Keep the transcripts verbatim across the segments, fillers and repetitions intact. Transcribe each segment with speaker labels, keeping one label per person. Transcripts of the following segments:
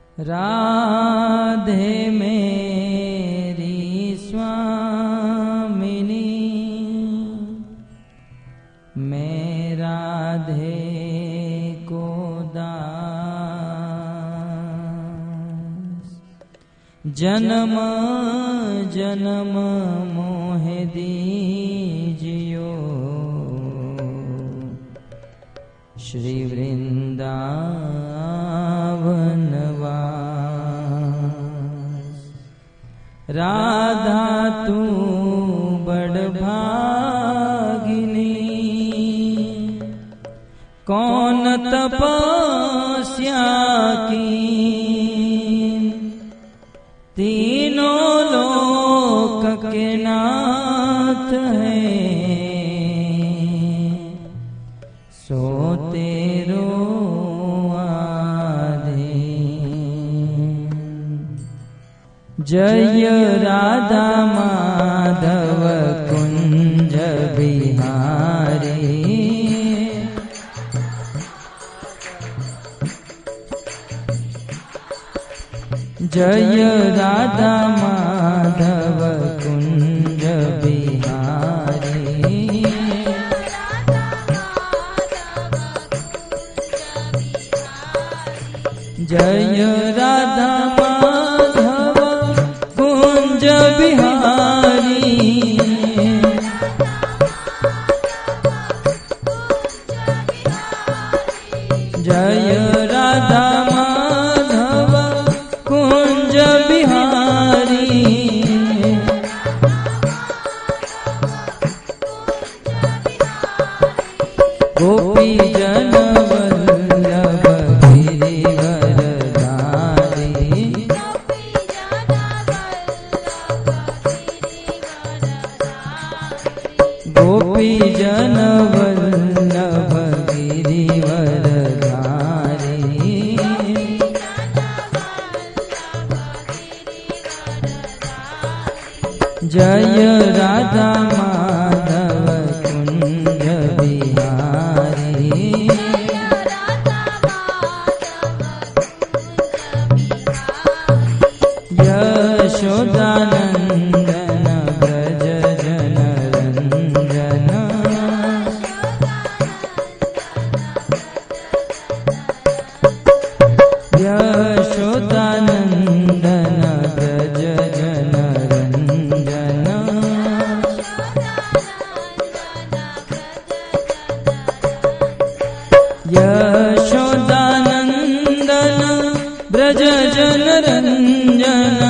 Speaker 1: राधे मेरी स्वामिनी, मैं राधे को दास, जन्म जन्म मोह दीजियो श्री वृंदावन वास। राधा तू बड़ भागिनी, कौन तपस्या की, तीनों लोक के नाथ है, सो तेरो जय राधा माधव कुंज बिहारी, जय राधा माधव कुंज बिहारी, जय राधा माधव कुंज बिहारी, जय राधा माधव कुंज बिहारी, गोपी जन वल्लभ गिरिवरधारी, गोपी जन वल्लभ गिरिवरधारी, जय राधा माधव कुंज बिहारी, यशोदानंदन ब्रज जन रंजन, यशोदानंदन ब्रज जन रंजन, यशोदानंदन ब्रज जन रंजन,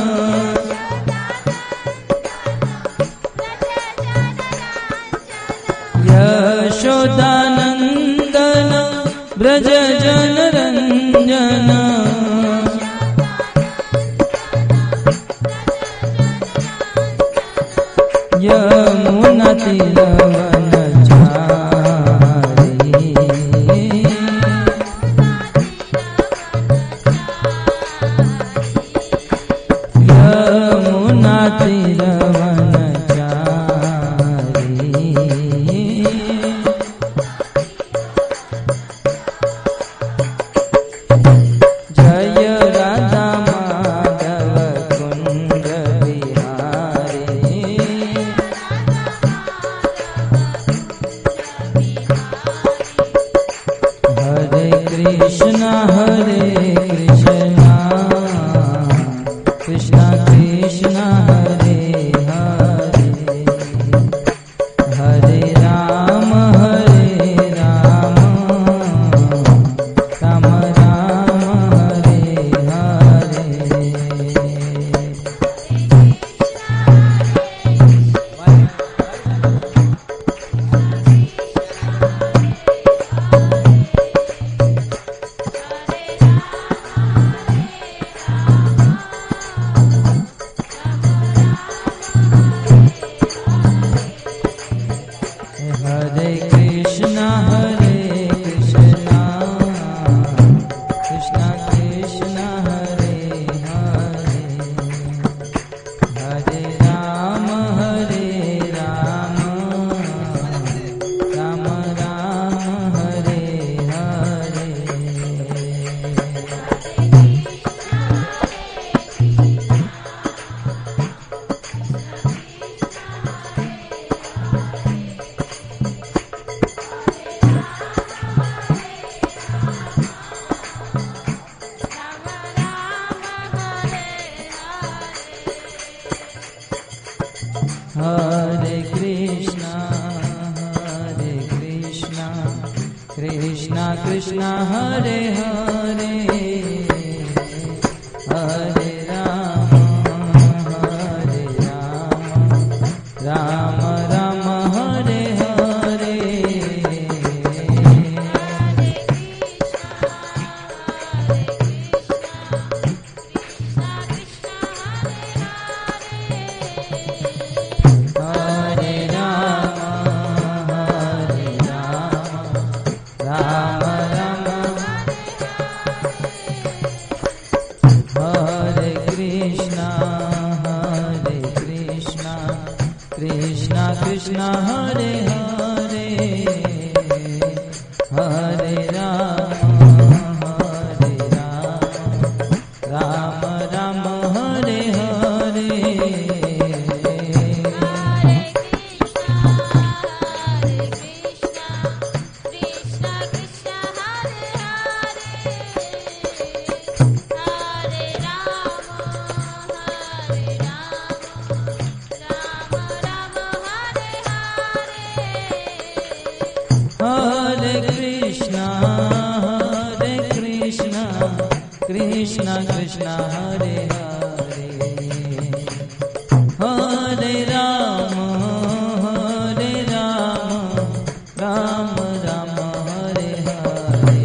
Speaker 1: यशोदानंदन ब्रज जन रंजन, यमुना तिलवन चारी, यमुना तिलवन चारी, जय राधा माधव कुंज बिहारी, हरे कृष्णा हरे कृष्णा कृष्णा कृष्णा हरे हरे, हरे राम हरे राम राम राम हरे हरे। हरे कृष्णा हरे कृष्णा कृष्णा कृष्णा हरे हरे, हरे राम हरे राम राम राम हरे हरे। कृष्णा हरे हरे हरे राम हरे राम राम राम हरे हरे कृष्णा हरे हरे हरे राम हरे राम राम राम हरे हरे कृष्णा कृष्णा हरे हरे हरे राम हरे राम राम राम हरे हरे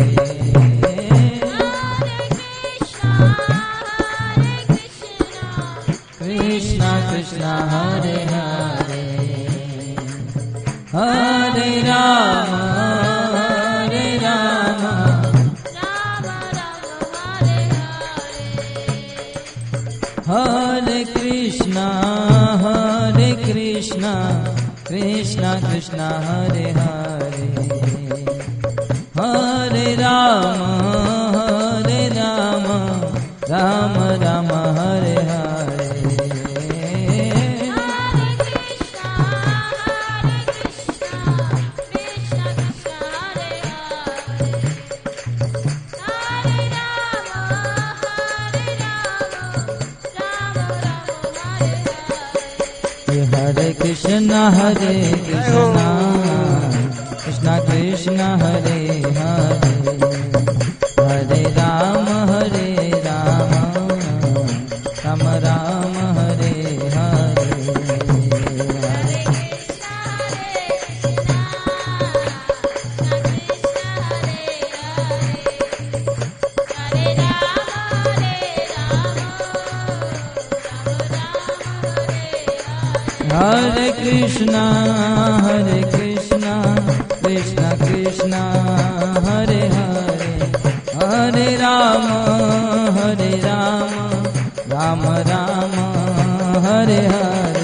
Speaker 1: कृष्णा कृष्णा हरे हरे हरे राम हरे राम हरे कृष्णा हरे कृष्णा कृष्णा कृष्णा हरे हरे हरे राम हरे राम राम राम हरे हरे हरे कृष्णा हरे कृष्णा कृष्णा कृष्णा हरे हरे हरे राम हरे राम राम राम हरे हरे हरे कृष्णा हरे कृष्णा कृष्णा कृष्णा हरे हरे हरे राम हरे राम राम राम हरे हरे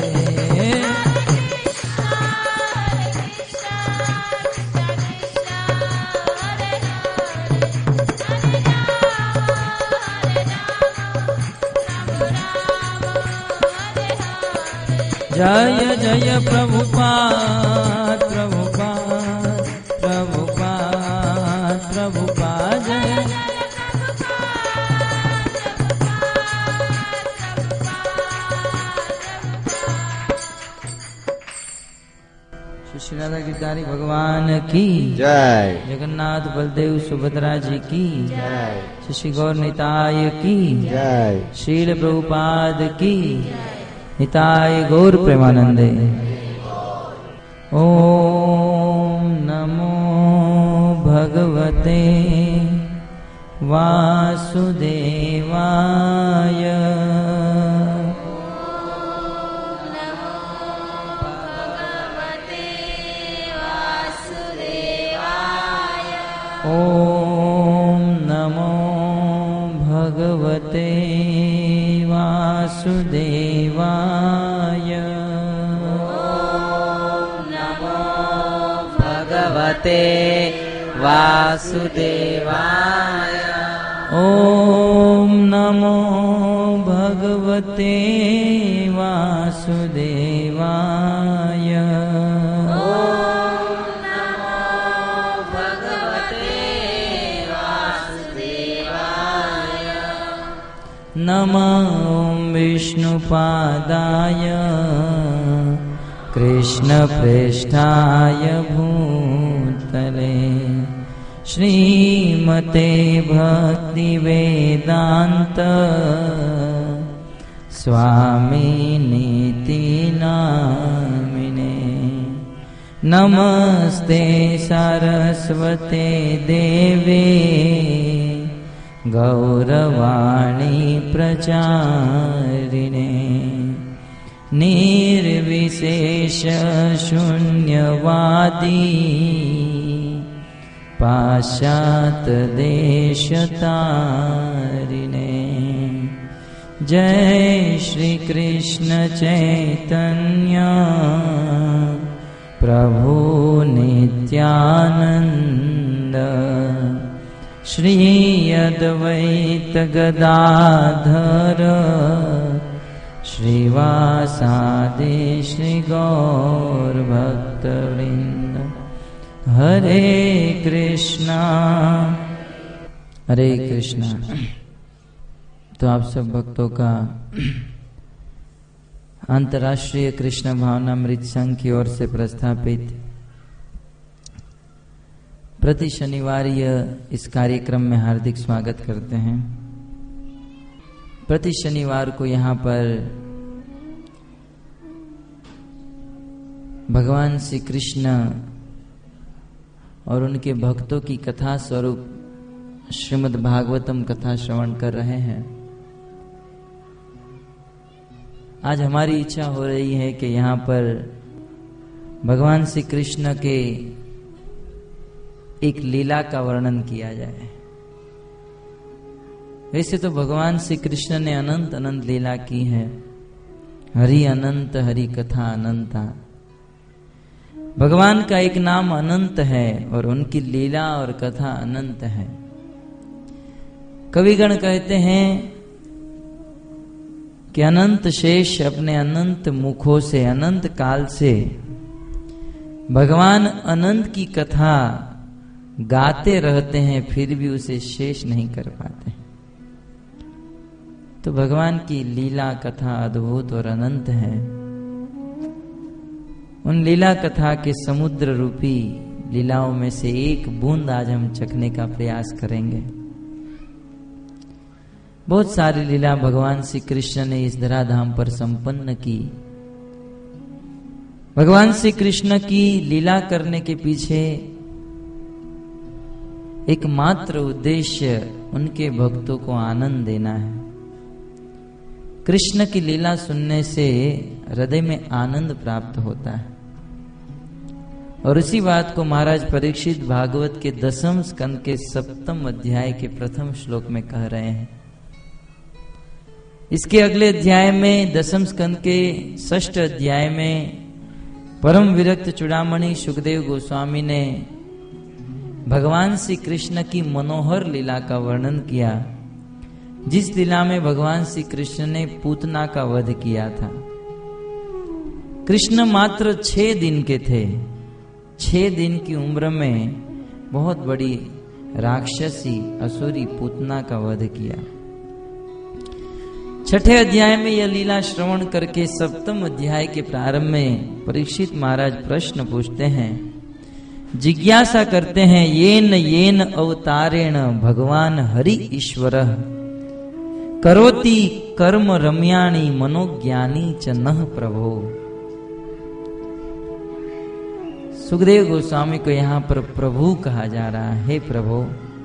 Speaker 1: जय जय प्रभुपाद प्रभुपाद प्रभुपाद प्रभुपाद जय श्री राधा गिरधारी भगवान की
Speaker 2: जय।
Speaker 1: जगन्नाथ बलदेव सुभद्रा जी की
Speaker 2: जय।
Speaker 1: श्री गौर निताय की
Speaker 2: जय।
Speaker 1: श्रील प्रभुपाद की निताय गौर प्रेमानंदे। ओम नमो भगवते वासुदेवाय ओम नमो भगवते वासुदेवाय
Speaker 3: भगवते वासुदेवाय
Speaker 1: ओम नमो भगवते वासुदेवाय नमो विष्णुपादाय कृष्णप्रेष्ठाय भूतले श्रीमते भक्तिवेदांत स्वामिनीति नामिने। नमस्ते सरस्वते देवे गौरवाणी प्रचारिणे। निर्विशेष शून्यवादी पाश्चात देशतारिणे। जय श्री कृष्ण चैतन्य प्रभु नित्यानंद। श्री अद्वैत गदाधर श्रीवासादि श्री गौर भक्तवृंद। हरे कृष्णा हरे कृष्णा। तो आप सब भक्तों का अंतर्राष्ट्रीय कृष्ण भावनामृत संघ की ओर से प्रस्थापित प्रति शनिवार इस कार्यक्रम में हार्दिक स्वागत करते हैं। प्रति शनिवार को यहाँ पर भगवान श्री कृष्ण और उनके भक्तों की कथा स्वरूप श्रीमद् भागवतम कथा श्रवण कर रहे हैं। आज हमारी इच्छा हो रही है कि यहाँ पर भगवान श्री कृष्ण के एक लीला का वर्णन किया जाए। वैसे तो भगवान श्री कृष्ण ने अनंत अनंत लीला की है। हरि अनंत हरि कथा अनंता। भगवान का एक नाम अनंत है और उनकी लीला और कथा अनंत है। कविगण कहते हैं कि अनंत शेष अपने अनंत मुखों से अनंत काल से भगवान अनंत की कथा गाते रहते हैं, फिर भी उसे शेष नहीं कर पाते। तो भगवान की लीला कथा अद्भुत और अनंत है। उन लीला कथा के समुद्र रूपी लीलाओं में से एक बूंद आज हम चखने का प्रयास करेंगे। बहुत सारी लीला भगवान श्री कृष्ण ने इस धराधाम पर संपन्न की। भगवान श्री कृष्ण की लीला करने के पीछे एकमात्र उद्देश्य उनके भक्तों को आनंद देना है। कृष्ण की लीला सुनने से हृदय में आनंद प्राप्त होता है। और उसी बात को महाराज परीक्षित भागवत के दसम स्कंद के सप्तम अध्याय के प्रथम श्लोक में कह रहे हैं। इसके अगले अध्याय में दसम स्कंद के षष्ठ अध्याय में परम विरक्त चूड़ामणि सुखदेव गोस्वामी ने भगवान श्री कृष्ण की मनोहर लीला का वर्णन किया, जिस लीला में भगवान श्री कृष्ण ने पूतना का वध किया था। कृष्ण मात्र छह दिन के थे। छह दिन की उम्र में बहुत बड़ी राक्षसी असुरी पूतना का वध किया। छठे अध्याय में यह लीला श्रवण करके सप्तम अध्याय के प्रारंभ में परीक्षित महाराज प्रश्न पूछते हैं, जिज्ञासा करते हैं, येन येन अवतारेण भगवान हरि ईश्वर करोति कर्म रम्याणि मनोज्ञानी च नः प्रभो। सुखदेव गोस्वामी को यहाँ पर प्रभु कहा जा रहा है। हे प्रभु,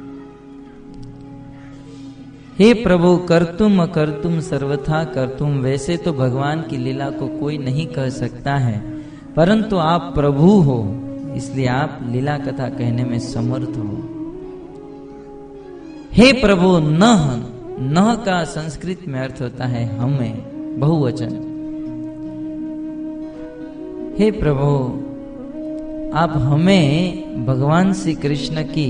Speaker 1: हे प्रभु, कर्तुम अकर्तुम सर्वथा कर्तुम। वैसे तो भगवान की लीला को कोई नहीं कह सकता है, परंतु आप प्रभु हो, इसलिए आप लीला कथा कहने में समर्थ हो। हे प्रभु, नः नः का संस्कृत में अर्थ होता है हमें, बहुवचन। हे प्रभु, आप हमें भगवान श्री कृष्ण की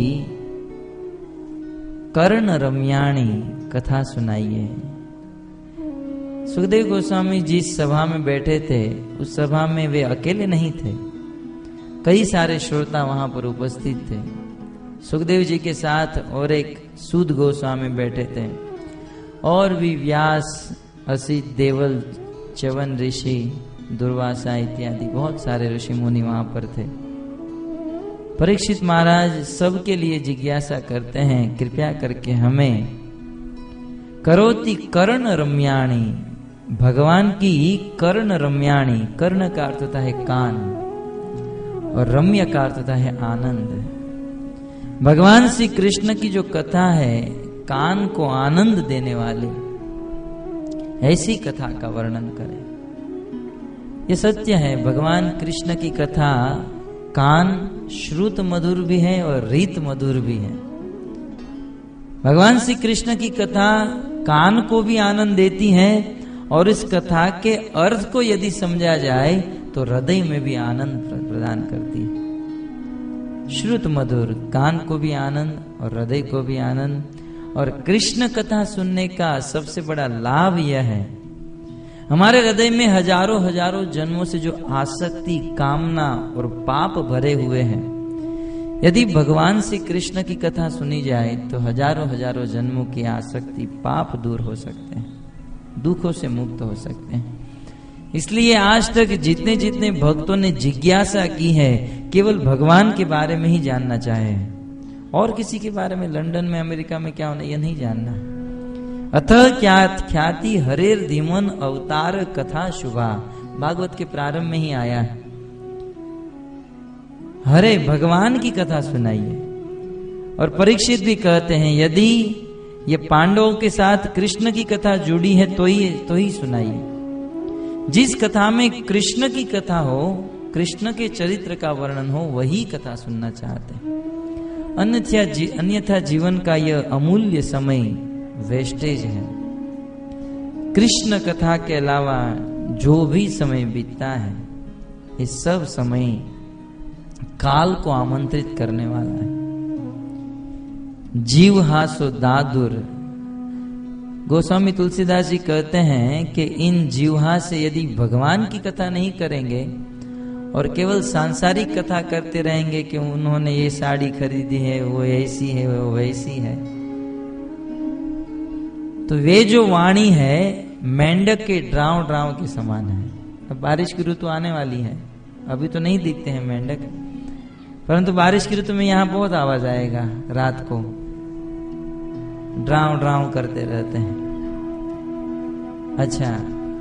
Speaker 1: कर्ण रम्याणी कथा सुनाइए। सुखदेव गोस्वामी जिस सभा में बैठे थे, उस सभा में वे अकेले नहीं थे, कई सारे श्रोता वहां पर उपस्थित थे। सुखदेव जी के साथ और एक सूद गोस्वामी बैठे थे, और भी व्यास, असित, देवल, च्यवन ऋषि, दुर्वासा इत्यादि बहुत सारे ऋषि मुनि वहां पर थे। परीक्षित महाराज सबके लिए जिज्ञासा करते हैं, कृपया करके हमें करोति कर्ण रम्याणी, भगवान की कर्ण रम्याणी, कर्ण का अर्थ होता है कान और रम्य का अर्थ होता है आनंद। भगवान श्री कृष्ण की जो कथा है कान को आनंद देने वाली, ऐसी कथा का वर्णन करें। ये सत्य है, भगवान कृष्ण की कथा कान श्रुत मधुर भी है और रीत मधुर भी है। भगवान श्री कृष्ण की कथा कान को भी आनंद देती है और इस कथा के अर्थ को यदि समझा जाए तो हृदय में भी आनंद प्रदान करती है। श्रुत मधुर, कान को भी आनंद और हृदय को भी आनंद। और कृष्ण कथा सुनने का सबसे बड़ा लाभ यह है, हमारे हृदय में हजारों हजारों जन्मों से जो आसक्ति, कामना और पाप भरे हुए हैं, यदि भगवान श्री कृष्ण की कथा सुनी जाए तो हजारों हजारों जन्मों की आसक्ति, पाप दूर हो सकते हैं, दुखों से मुक्त हो सकते हैं। इसलिए आज तक जितने जितने भक्तों ने जिज्ञासा की है केवल भगवान के बारे में ही जानना चाहे, और किसी के बारे में लंदन में, अमेरिका में क्या होना, यह नहीं जानना। अतः क्या ख्याति हरेर धीमन अवतार कथा शुभा, भागवत के प्रारंभ में ही आया है। हरे भगवान की कथा सुनाइए। और परीक्षित भी कहते हैं यदि ये पांडवों के साथ कृष्ण की कथा जुड़ी है तो ही तो ही सुनाइए। जिस कथा में कृष्ण की कथा हो, कृष्ण के चरित्र का वर्णन हो, वही कथा सुनना चाहते हैं। अन्यथा जी, अन्यथा जीवन का यह अमूल्य समय वेस्टेज है। कृष्ण कथा के अलावा जो भी समय बीतता है, ये सब समय काल को आमंत्रित करने वाला है। जीव हासो दादुर, गोस्वामी तुलसीदास जी कहते हैं कि इन जीवहा से यदि भगवान की कथा नहीं करेंगे और केवल सांसारिक कथा करते रहेंगे कि उन्होंने ये साड़ी खरीदी है, वो ऐसी है, वो वैसी है, तो वे जो वाणी है मेंढक के ड्राव ड्राव के समान है। अब बारिश की ऋतु आने वाली है, अभी तो नहीं दिखते हैं मेंढक, परंतु बारिश की ऋतु में यहाँ बहुत आवाज आएगा, रात को ड्राव ड्राव करते रहते हैं। अच्छा,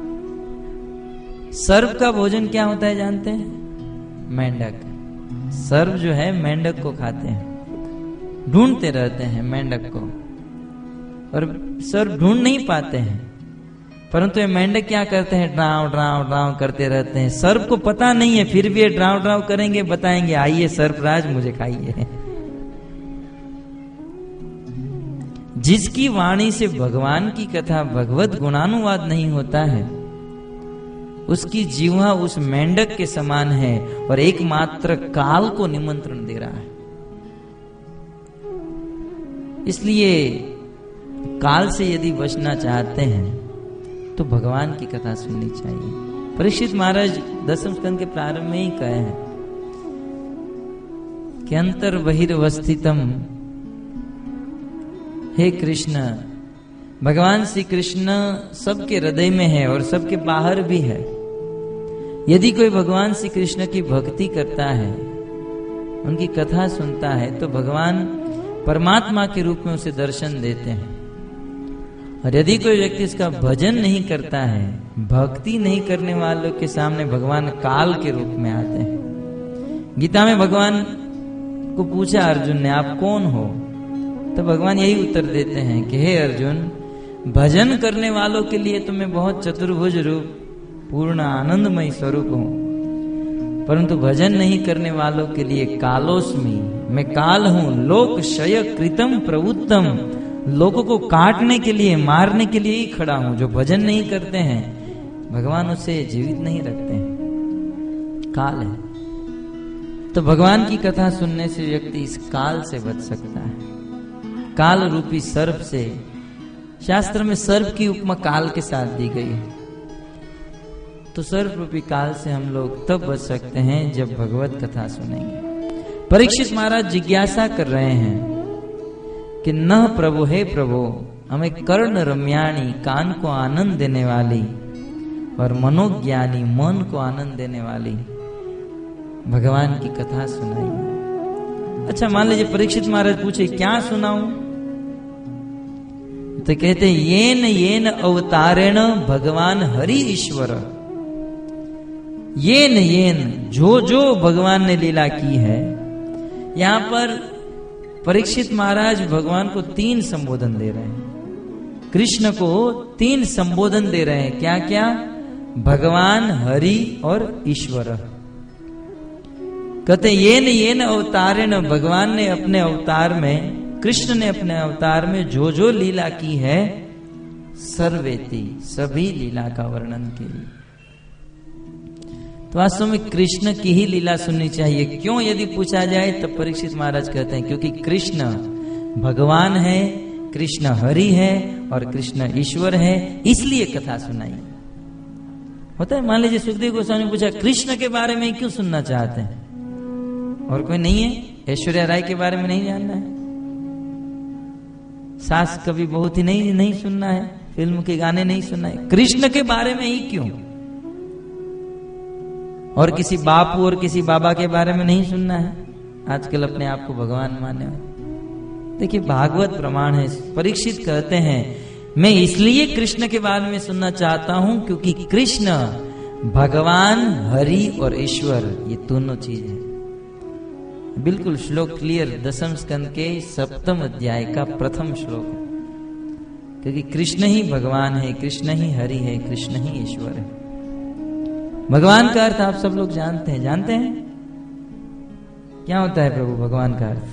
Speaker 1: सर्प का भोजन क्या होता है जानते हैं? मेंढक। सर्प जो है मेंढक को खाते हैं, ढूंढते रहते हैं मेंढक को, और सर्प ढूंढ नहीं पाते हैं, परंतु ये मेंढक क्या करते हैं? ड्राव ड्राव ड्राव करते रहते हैं। सर्प को पता नहीं है, फिर भी ये ड्राव ड्राव करेंगे, बताएंगे आइए सर्पराज मुझे खाइए। जिसकी वाणी से भगवान की कथा, भगवत गुणानुवाद नहीं होता है, उसकी जीवा उस मेंढक के समान है और एकमात्र काल को निमंत्रण दे रहा है। इसलिए काल से यदि बचना चाहते हैं तो भगवान की कथा सुननी चाहिए। परीक्षित महाराज दसम स्कंद के प्रारंभ में ही कहे हैं कि अंतर बहिर्वस्थितम, हे कृष्ण, भगवान श्री कृष्ण सबके हृदय में है और सबके बाहर भी है। यदि कोई भगवान श्री कृष्ण की भक्ति करता है, उनकी कथा सुनता है, तो भगवान परमात्मा के रूप में उसे दर्शन देते हैं। और यदि कोई व्यक्ति इसका भजन नहीं करता है, भक्ति नहीं करने वालों के सामने भगवान काल के रूप में आते हैं। गीता में भगवान को पूछा अर्जुन ने, आप कौन हो? तो भगवान यही उत्तर देते हैं कि हे अर्जुन, भजन करने वालों के लिए तो मैं बहुत चतुर्भुज रूप, पूर्ण आनंदमय स्वरूप हूं, परंतु भजन नहीं करने वालों के लिए कालोस्मि, मैं काल हूं, लोक क्षय कृतम प्रवुत्तम, लोगों को काटने के लिए, मारने के लिए ही खड़ा हूं। जो भजन नहीं करते हैं, भगवान उसे जीवित नहीं रखते हैं, काल है। तो भगवान की कथा सुनने से व्यक्ति इस काल से बच सकता है, काल रूपी सर्प से। शास्त्र में सर्प की उपमा काल के साथ दी गई है। तो सर्प रूपी काल से हम लोग तब बच सकते हैं जब भगवत कथा सुनेंगे। परीक्षित महाराज जिज्ञासा कर रहे हैं कि न प्रभु, हे प्रभु, हमें कर्ण रम्याणी, कान को आनंद देने वाली, और मनोज्ञानी, मन को आनंद देने वाली भगवान की कथा सुनाइए। अच्छा मान लीजिए परीक्षित महाराज पूछे क्या सुनाऊं, तो कहते हैं येन येन अवतारेण भगवान हरि ईश्वर, येन येन जो जो भगवान ने लीला की है। यहां पर परीक्षित महाराज भगवान को तीन संबोधन दे रहे हैं, कृष्ण को तीन संबोधन दे रहे हैं, क्या क्या, भगवान, हरि और ईश्वर। कहते येन येन अवतारेण, भगवान ने अपने अवतार में, कृष्ण ने अपने अवतार में जो जो लीला की है, सर्वेति, सभी लीला का वर्णन के लिए। तो वास्तव में कृष्ण की ही लीला सुननी चाहिए। क्यों यदि पूछा जाए तब परीक्षित महाराज कहते हैं क्योंकि कृष्ण भगवान है, कृष्ण हरि है और कृष्ण ईश्वर है, इसलिए कथा सुनाई। होता है, मान लीजिए सुखदेव गोस्वामी ने पूछा कृष्ण के बारे में क्यों सुनना चाहते हैं, और कोई नहीं है, ऐश्वर्या राय के बारे में नहीं जानना है, सास कभी बहुत ही नहीं नहीं सुनना है, फिल्म के गाने नहीं सुनना है, कृष्ण के बारे में ही क्यों, और किसी बापू और किसी बाबा के बारे में नहीं सुनना है, आजकल अपने आप को भगवान माने। देखिए भागवत प्रमाण है, परीक्षित कहते हैं मैं इसलिए कृष्ण के बारे में सुनना चाहता हूं क्योंकि कृष्ण भगवान, हरि और ईश्वर, ये दोनों चीज है। बिल्कुल श्लोक क्लियर, दसम स्कंद के सप्तम अध्याय का प्रथम श्लोक है, क्योंकि कृष्ण ही भगवान है, कृष्ण ही हरि है, कृष्ण ही ईश्वर है। भगवान का अर्थ आप सब लोग जानते हैं, जानते हैं क्या होता है प्रभु भगवान का अर्थ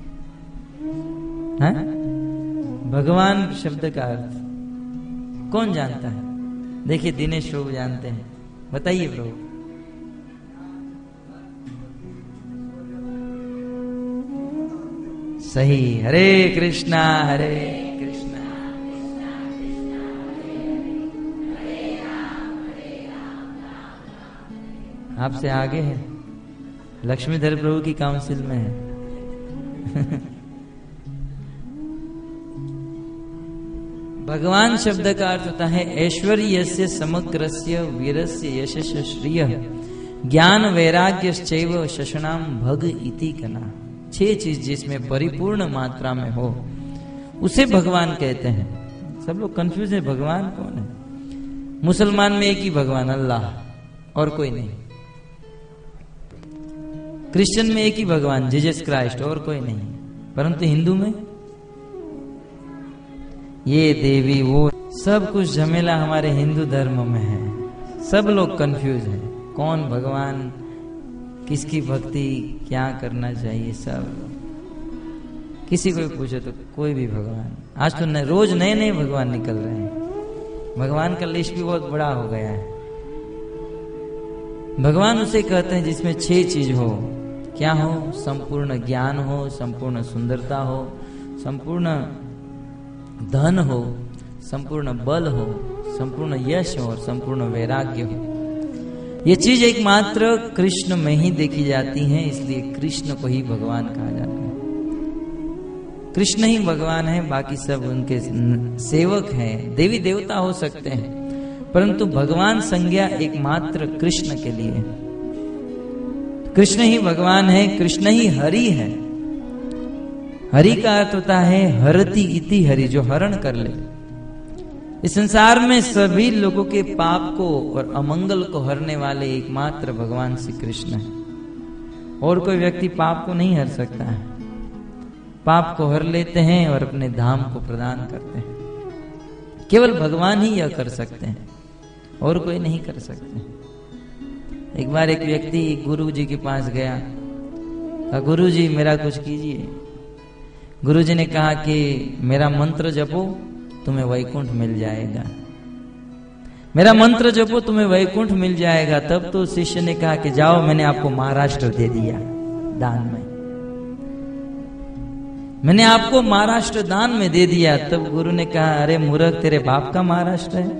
Speaker 1: है? भगवान शब्द का अर्थ कौन जानता है? देखिए दिनेश प्रभु जानते हैं, बताइए प्रभु। सही, हरे कृष्णा हरे कृष्णा, आपसे आगे है, लक्ष्मीधर प्रभु की काउंसिल में है। भगवान शब्द का अर्थ होता है ऐश्वर्यस्य समग्रस्य वीरस्य यशस् श्रिय ज्ञान वैराग्यश्चैव शशनाम भग इति कना। छह चीज जिसमें परिपूर्ण मात्रा में हो उसे भगवान कहते हैं। सब लोग कंफ्यूज है, भगवान कौन है? मुसलमान में एक ही भगवान अल्लाह और कोई नहीं, क्रिश्चियन में एक ही भगवान जीसस क्राइस्ट और कोई नहीं, परंतु हिंदू में ये देवी वो सब कुछ झमेला हमारे हिंदू धर्म में है। सब लोग कंफ्यूज हैं, कौन भगवान, किसकी भक्ति, क्या करना चाहिए, सब किसी को भी पूछो तो कोई भी भगवान। आज तो न, रोज नए नए भगवान निकल रहे हैं, भगवान का लिस्ट भी बहुत बड़ा हो गया है। भगवान उसे कहते हैं जिसमें छह चीज हो। क्या हो? संपूर्ण ज्ञान हो, संपूर्ण सुंदरता हो, संपूर्ण धन हो, संपूर्ण बल हो, संपूर्ण यश हो और संपूर्ण वैराग्य हो। ये चीज एकमात्र कृष्ण में ही देखी जाती है, इसलिए कृष्ण को ही भगवान कहा जाता है। कृष्ण ही भगवान है, बाकी सब उनके सेवक हैं, देवी देवता हो सकते हैं, परंतु भगवान संज्ञा एकमात्र कृष्ण के लिए है। कृष्ण ही भगवान है, कृष्ण ही हरि है। हरि का अर्थ होता है हरति इति हरि, जो हरण कर ले। इस संसार में सभी लोगों के पाप को और अमंगल को हरने वाले एकमात्र भगवान श्री कृष्ण है। और कोई व्यक्ति पाप को नहीं हर सकता है। पाप को हर लेते हैं और अपने धाम को प्रदान करते हैं। केवल भगवान ही यह कर सकते हैं, और कोई नहीं कर सकते। एक बार एक व्यक्ति गुरु जी के पास गया, कहा गुरु जी मेरा कुछ कीजिए। गुरु जी ने कहा कि मेरा मंत्र जपो तुम्हें वैकुंठ मिल जाएगा, मेरा मंत्र जपो तुम्हें वैकुंठ मिल जाएगा। तब तो शिष्य ने कहा कि जाओ, मैंने आपको महाराष्ट्र दे दिया दान में, मैंने आपको महाराष्ट्र दान में दे दिया। तब गुरु ने कहा अरे मूर्ख, तेरे बाप का महाराष्ट्र है।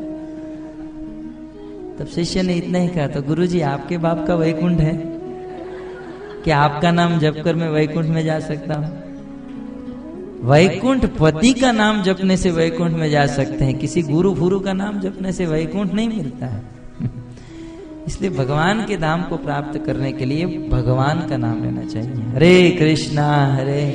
Speaker 1: तब शिष्य ने इतना ही कहा, तो गुरु जी आपके बाप का वैकुंठ है क्या? आपका नाम जपकर मैं वैकुंठ में जा सकता हूं? वैकुंठ पति का नाम जपने से वैकुंठ में जा सकते हैं, किसी गुरु फुरु का नाम जपने से वैकुंठ नहीं मिलता है। इसलिए भगवान के धाम को प्राप्त करने के लिए भगवान का नाम लेना चाहिए। हरे कृष्णा हरे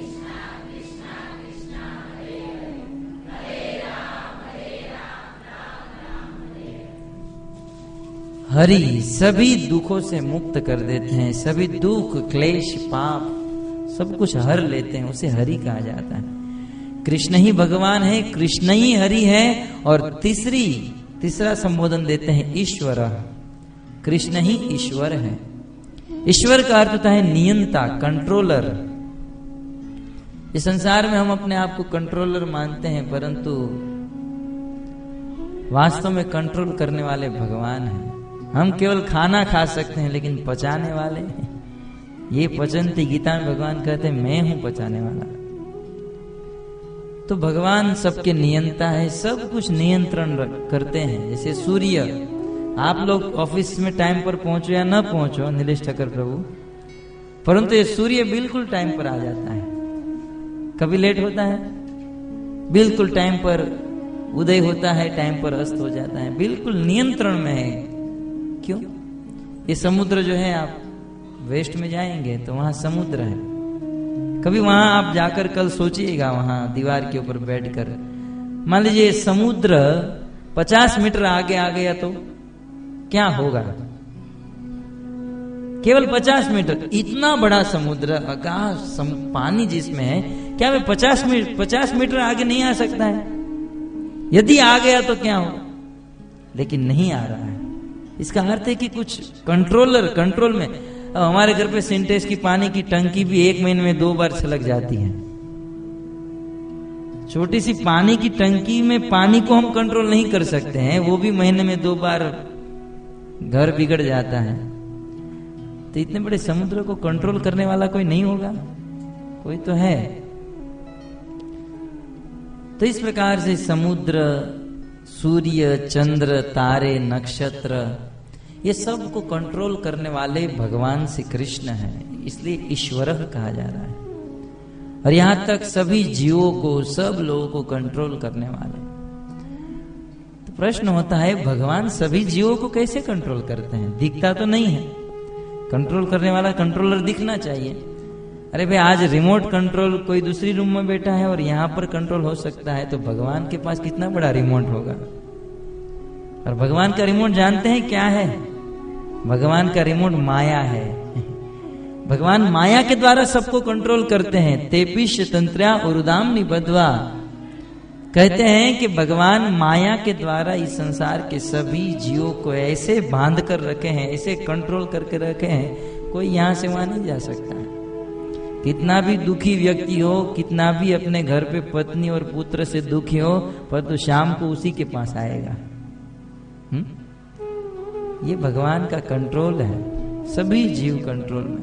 Speaker 1: हरि सभी दुखों से मुक्त कर देते हैं, सभी दुख क्लेश पाप सब कुछ हर लेते हैं, उसे हरि कहा जाता है। कृष्ण ही भगवान है, कृष्ण ही हरि है। और तीसरी तीसरा संबोधन देते हैं ईश्वर। कृष्ण ही ईश्वर है। ईश्वर का अर्थ होता है नियंता, कंट्रोलर। इस संसार में हम अपने आप को कंट्रोलर मानते हैं, परंतु वास्तव में कंट्रोल करने वाले भगवान हैं। हम केवल खाना खा सकते हैं, लेकिन पचाने वाले ये पचनती गीता में भगवान कहते हैं मैं हूं पचाने वाला। तो भगवान सबके नियंता है, सब कुछ नियंत्रण करते हैं। जैसे सूर्य, आप लोग ऑफिस में टाइम पर पहुंचो या ना पहुंचो नीलेश ठक्कर प्रभु, परंतु ये सूर्य बिल्कुल टाइम पर आ जाता है। कभी लेट होता है, बिल्कुल टाइम पर उदय होता है, टाइम पर अस्त हो जाता है, बिल्कुल नियंत्रण में है। क्यों? ये समुद्र जो है, आप वेस्ट में जाएंगे तो वहां समुद्र है। कभी वहां आप जाकर कल सोचिएगा, वहां दीवार के ऊपर बैठकर, मान लीजिए समुद्र पचास मीटर आगे आ गया तो क्या होगा? केवल पचास मीटर, इतना बड़ा समुद्र, अगाध सम, पानी जिसमें है, क्या वे पचास मीटर पचास मीटर आगे नहीं आ सकता है? यदि आ गया तो क्या हो? लेकिन नहीं आ रहा है। इसका अर्थ है कि कुछ कंट्रोलर कंट्रोल में। अब हमारे घर पे सिंटेक्स की पानी की टंकी भी एक महीने में दो बार छलक जाती है। छोटी सी पानी की टंकी में पानी को हम कंट्रोल नहीं कर सकते हैं, वो भी महीने में दो बार घर बिगड़ जाता है। तो इतने बड़े समुद्र को कंट्रोल करने वाला कोई नहीं होगा? कोई तो है। तो इस प्रकार से समुद्र, सूर्य, चंद्र, तारे, नक्षत्र, ये सब को कंट्रोल करने वाले भगवान श्री कृष्ण हैं, इसलिए ईश्वर कहा जा रहा है। और यहां तक सभी जीवों को, सब लोगों को कंट्रोल करने वाले। तो प्रश्न होता है, भगवान सभी जीवों को कैसे कंट्रोल करते हैं? दिखता तो नहीं है। कंट्रोल करने वाला कंट्रोलर दिखना चाहिए। अरे भाई, आज रिमोट कंट्रोल कोई दूसरी रूम में बैठा है और यहां पर कंट्रोल हो सकता है, तो भगवान के पास कितना बड़ा रिमोट होगा। और भगवान का रिमोट जानते हैं क्या है? भगवान का रिमोट माया है। भगवान माया के द्वारा सबको कंट्रोल करते हैं। तेपिश तंत्र्या उरुदाम निबद्वा, कहते हैं कि भगवान माया के द्वारा इस संसार के सभी जीवों को ऐसे बांध कर रखे हैं, ऐसे कंट्रोल करके रखे हैं, कोई यहां से वहां नहीं जा सकता है। कितना भी दुखी व्यक्ति हो, कितना भी अपने घर पे पत्नी और पुत्र से दुखी हो, पर तो शाम को उसी के पास आएगा। हुँ? ये भगवान का कंट्रोल है, सभी जीव कंट्रोल में।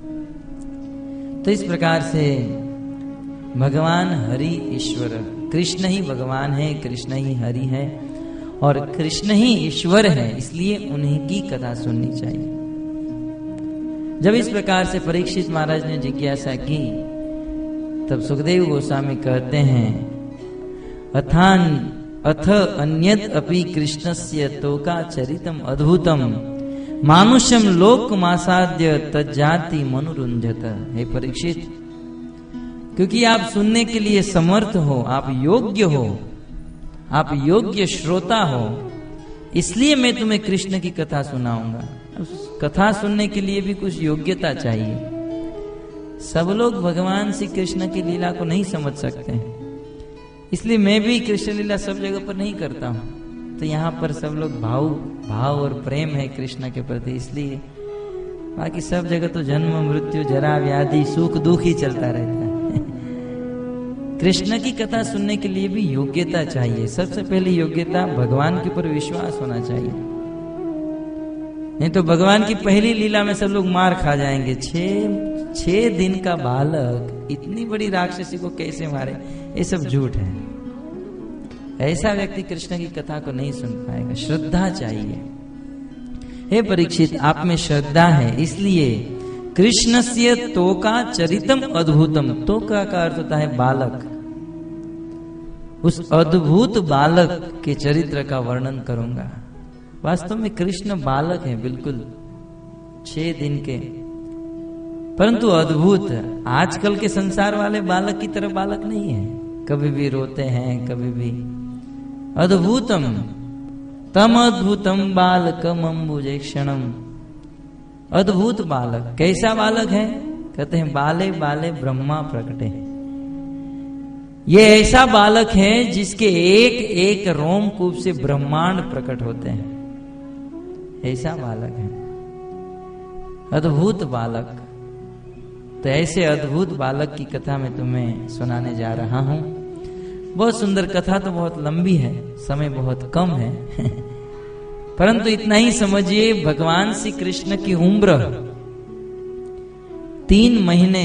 Speaker 1: तो इस प्रकार से भगवान हरि ईश्वर, कृष्ण ही भगवान है, कृष्ण ही हरि है और कृष्ण ही ईश्वर है, इसलिए उन्हीं की कथा सुननी चाहिए। जब इस प्रकार से परीक्षित महाराज ने जिज्ञासा की, तब सुखदेव गोस्वामी कहते हैं, अथान अथ अन्यद अपि कृष्णस्य तोका चरितम अद्भुतम मानुष्यम लोक मासाद्य तज्जाति मनुरुंजत। हे परीक्षित, क्योंकि आप सुनने के लिए समर्थ हो, आप योग्य हो, आप योग्य श्रोता हो, इसलिए मैं तुम्हें कृष्ण की कथा सुनाऊंगा। कथा सुनने के लिए भी कुछ योग्यता चाहिए। सब लोग भगवान श्री कृष्ण की लीला को नहीं समझ सकते हैं, इसलिए मैं भी कृष्ण लीला सब जगह पर नहीं करता हूँ। तो यहाँ पर सब लोग भाव भाव और प्रेम है कृष्ण के प्रति, इसलिए बाकी सब जगह तो जन्म मृत्यु जरा व्याधि सुख दुख ही चलता रहता है। कृष्ण की कथा सुनने के लिए भी योग्यता चाहिए। सबसे पहली योग्यता, भगवान के ऊपर विश्वास होना चाहिए। नहीं तो भगवान की पहली लीला में सब लोग मार खा जाएंगे। छह छह दिन का बालक इतनी बड़ी राक्षसी को कैसे मारे, ये सब झूठ है। ऐसा व्यक्ति कृष्ण की कथा को नहीं सुन पाएगा। श्रद्धा चाहिए। हे परीक्षित, आप में श्रद्धा है, इसलिए कृष्णस्य तोका चरितम अद्भुतम। तोका का अर्थ होता है बालक। उस अद्भुत बालक के चरित्र का वर्णन करूंगा। वास्तव में कृष्ण बालक हैं, बिल्कुल छह दिन के, परंतु अद्भुत। आजकल के संसार वाले बालक की तरह बालक नहीं है, कभी भी रोते हैं, कभी भी। अद्भुतम तम अद्भुतम बालकम अम्बुजेक्षणम, अद्भुत बालक। कैसा बालक है? कहते हैं बाले बाले ब्रह्मा प्रकटे। ये ऐसा बालक है जिसके एक एक रोमकूप से ब्रह्मांड प्रकट होते हैं, ऐसा बालक है, अद्भुत बालक। तो ऐसे अद्भुत बालक की कथा मैं तुम्हें सुनाने जा रहा हूं। बहुत सुंदर कथा, तो बहुत लंबी है, समय बहुत कम है परंतु इतना ही समझिए, भगवान श्री कृष्ण की उम्र तीन महीने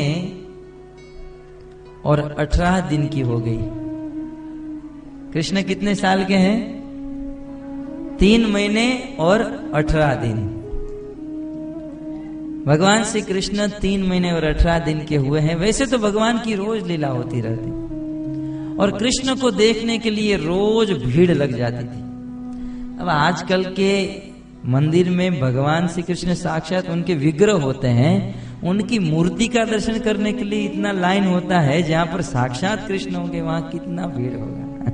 Speaker 1: और अठारह दिन की हो गई। कृष्ण कितने साल के हैं? तीन महीने और अठारह दिन। भगवान श्री कृष्ण तीन महीने और अठारह दिन के हुए हैं। वैसे तो भगवान की रोज लीला होती रहती और कृष्ण को देखने के लिए रोज भीड़ लग जाती थी। अब आजकल के मंदिर में भगवान श्री कृष्ण साक्षात उनके विग्रह होते हैं, उनकी मूर्ति का दर्शन करने के लिए इतना लाइन होता है। जहां पर साक्षात कृष्ण होंगे वहां कितना भीड़ होगा।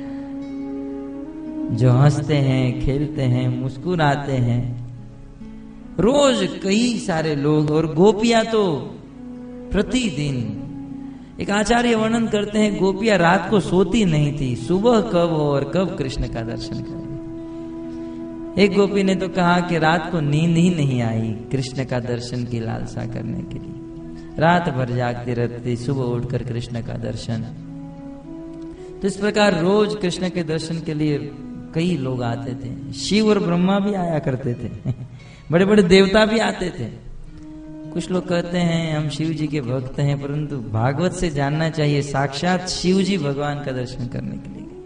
Speaker 1: जो हंसते हैं, खेलते हैं, मुस्कुराते हैं, रोज कई सारे लोग। और गोपियां तो प्रतिदिन, एक आचार्य वर्णन करते हैं, गोपियां रात को सोती नहीं थी, सुबह कब हो और कब कृष्ण का दर्शन करें। एक गोपी ने तो कहा कि रात को नींद ही नहीं आई कृष्ण का दर्शन की लालसा करने के लिए, रात भर जागती रहती, सुबह उठकर कृष्ण का दर्शन। तो इस प्रकार रोज कृष्ण के दर्शन के लिए कई लोग आते थे। शिव और ब्रह्मा भी आया करते थे बड़े बड़े देवता भी आते थे। कुछ लोग कहते हैं हम शिव जी के भक्त हैं, परंतु भागवत से जानना चाहिए साक्षात शिव जी भगवान का दर्शन करने के लिए।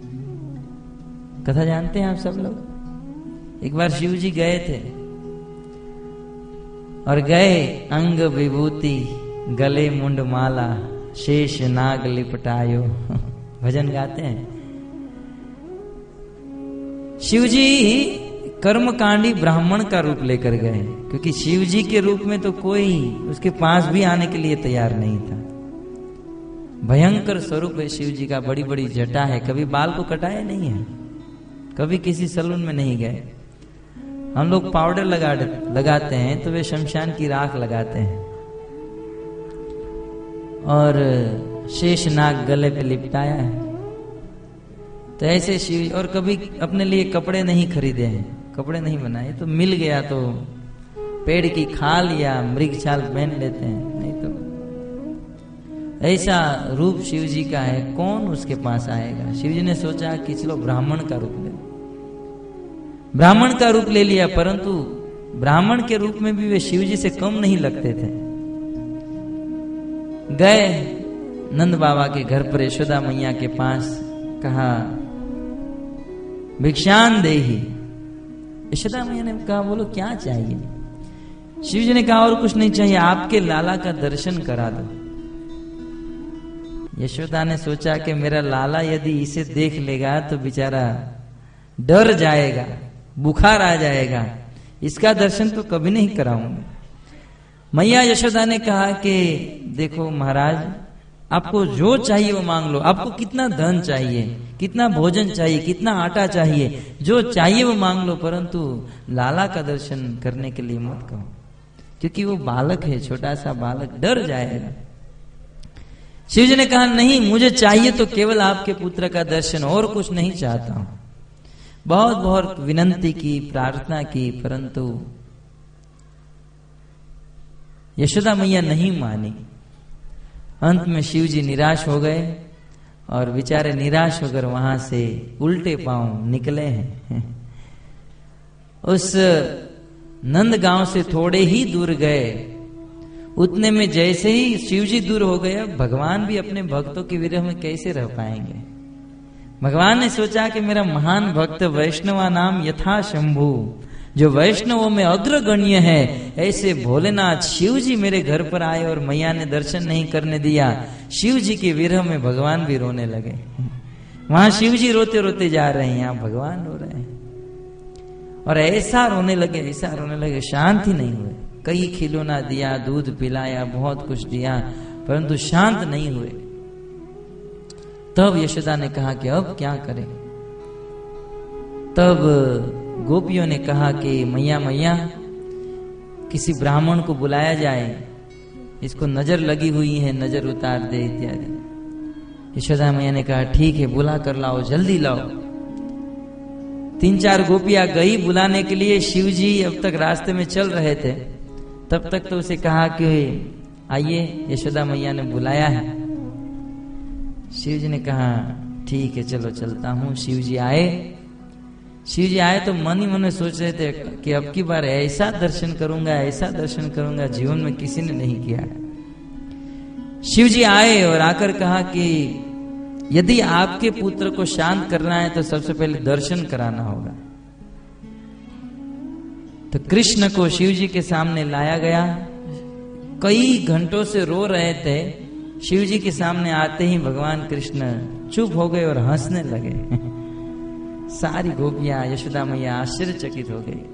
Speaker 1: कथा जानते हैं आप सब लोग? एक बार शिव जी गए थे और गए अंग विभूति गले मुंड माला शेष नाग लिपटायो भजन गाते हैं। शिव जी कर्मकांडी ब्राह्मण का रूप लेकर गए, क्योंकि शिव जी के रूप में तो कोई उसके पास भी आने के लिए तैयार नहीं था। भयंकर स्वरूप है शिव जी का, बड़ी बड़ी जटा है, कभी बाल को कटाए नहीं है, कभी किसी सैलून में नहीं गए। हम लोग पाउडर लगा लगाते हैं तो वे शमशान की राख लगाते हैं। और शेष नाग गले पे लिपटाया है। तो ऐसे शिव, और कभी अपने लिए कपड़े नहीं खरीदे हैं, कपड़े नहीं बनाए, तो मिल गया तो पेड़ की खाल या मृग छाल पहन लेते हैं, नहीं तो ऐसा रूप शिव जी का है, कौन उसके पास आएगा। शिव जी ने सोचा कि चलो ब्राह्मण का रूप ले, ब्राह्मण का रूप ले लिया, परंतु ब्राह्मण के रूप में भी वे शिव जी से कम नहीं लगते थे। गए नंद बाबा के घर पर, यशोदा मैया के पास, कहा भिक्षान देहि। यशोदा मैया ने कहा बोलो क्या चाहिए? शिव जी ने कहा और कुछ नहीं चाहिए, आपके लाला का दर्शन करा दो। यशोदा ने सोचा कि मेरा लाला यदि इसे देख लेगा तो बेचारा डर जाएगा, बुखार आ जाएगा, इसका दर्शन तो कभी नहीं कराऊंगा। मैया यशोदा ने कहा कि देखो महाराज, आपको जो चाहिए वो मांग लो, आपको कितना धन चाहिए, कितना भोजन चाहिए, कितना आटा चाहिए, जो चाहिए वो मांग लो, परंतु लाला का दर्शन करने के लिए मत कहो, क्योंकि वो बालक है, छोटा सा बालक, डर जाएगा। शिव जी ने कहा नहीं, मुझे चाहिए तो केवल आपके पुत्र का दर्शन, और कुछ नहीं चाहता हूं। बहुत बहुत विनंती की, प्रार्थना की, परंतु यशोदा मैया नहीं मानी। अंत में शिव जी निराश हो गए और बेचारे निराश होकर वहां से उल्टे पांव निकले हैं। उस नंद गांव से थोड़े ही दूर गए, उतने में जैसे ही शिव जी दूर हो गए, भगवान भी अपने भक्तों के विरह में कैसे रह पाएंगे। भगवान ने सोचा कि मेरा महान भक्त वैष्णवा नाम यथा शंभु, जो वैष्णवों में अग्रगण्य है, ऐसे भोलेनाथ शिव जी मेरे घर पर आए और मैया ने दर्शन नहीं करने दिया। शिव जी के विरह में भगवान भी रोने लगे। वहां शिव जी रोते रोते जा रहे हैं, यहाँ भगवान रो रहे हैं। और ऐसा रोने लगे, ऐसा रोने लगे, शांत ही नहीं हुए। कई खिलौना दिया, दूध पिलाया, बहुत कुछ दिया, परंतु शांत नहीं हुए। तब यशोदा ने कहा कि अब क्या करें। तब गोपियों ने कहा कि मैया मैया किसी ब्राह्मण को बुलाया जाए, इसको नजर लगी हुई है, नजर उतार दे इत्यादि। यशोदा मैया ने कहा ठीक है, बुला कर लाओ, जल्दी लाओ। तीन चार गोपियां गई बुलाने के लिए। शिव जी अब तक रास्ते में चल रहे थे, तब तक तो उसे कहा कि आइए, यशोदा मैया ने बुलाया है। शिव जी ने कहा ठीक है, चलो चलता हूं। शिव जी आए। शिव जी आए तो मन ही मन में सोच रहे थे कि अब की बार ऐसा दर्शन करूंगा, ऐसा दर्शन करूंगा, जीवन में किसी ने नहीं किया। शिव जी आए और आकर कहा कि यदि आपके पुत्र को शांत करना है तो सबसे पहले दर्शन कराना होगा। तो कृष्ण को शिव जी के सामने लाया गया। कई घंटों से रो रहे थे। शिव जी के सामने आते ही भगवान कृष्ण चुप हो गए और हंसने लगे। सारी गोपियां, यशोदा मैया आश्चर्यचकित हो गई।